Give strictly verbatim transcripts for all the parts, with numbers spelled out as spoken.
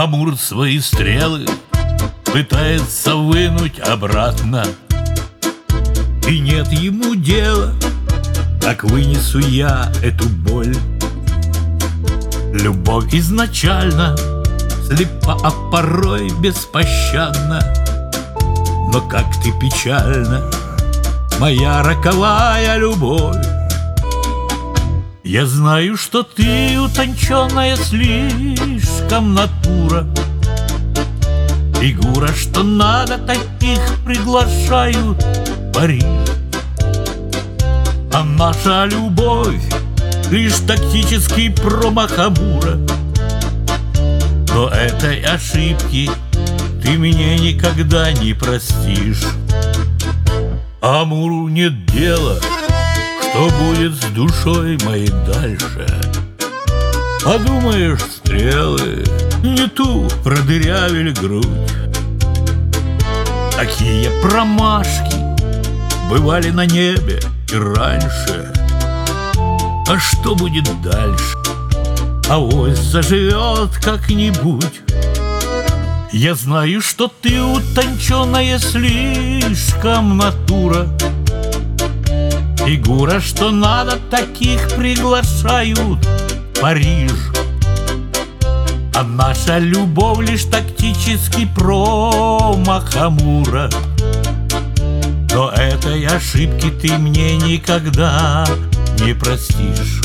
Амур свои стрелы пытается вынуть обратно, и нет ему дела, как вынесу я эту боль. Любовь изначально слепа, а порой беспощадна. Но как ты печальна, моя роковая любовь. Я знаю, что ты утонченная слишком натура, фигура, что надо, таких приглашают в Париж. А наша любовь лишь тактический промах Амура. Но этой ошибки ты мне никогда не простишь. Амуру нет дела, что будет с душой моей дальше. Подумаешь, стрелы не ту продырявили грудь. Такие промашки бывали на небе и раньше. А что будет дальше? Авось заживет как-нибудь. Я знаю, что ты утонченная слишком натура, фигура, что надо, таких приглашают в Париж. А наша любовь лишь тактический промах Амура. Но этой ошибки ты мне никогда не простишь.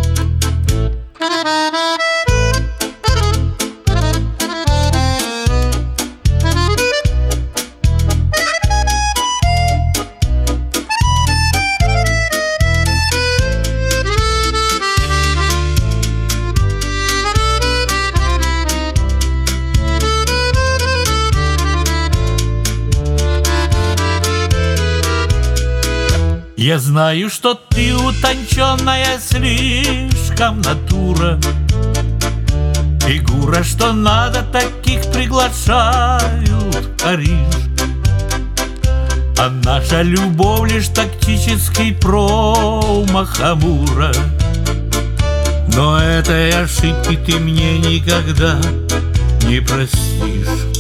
Я знаю, что ты утонченная слишком натура, фигура, что надо, таких приглашают в Париж. А наша любовь лишь тактический промах Амура. Но этой ошибки ты мне никогда не простишь.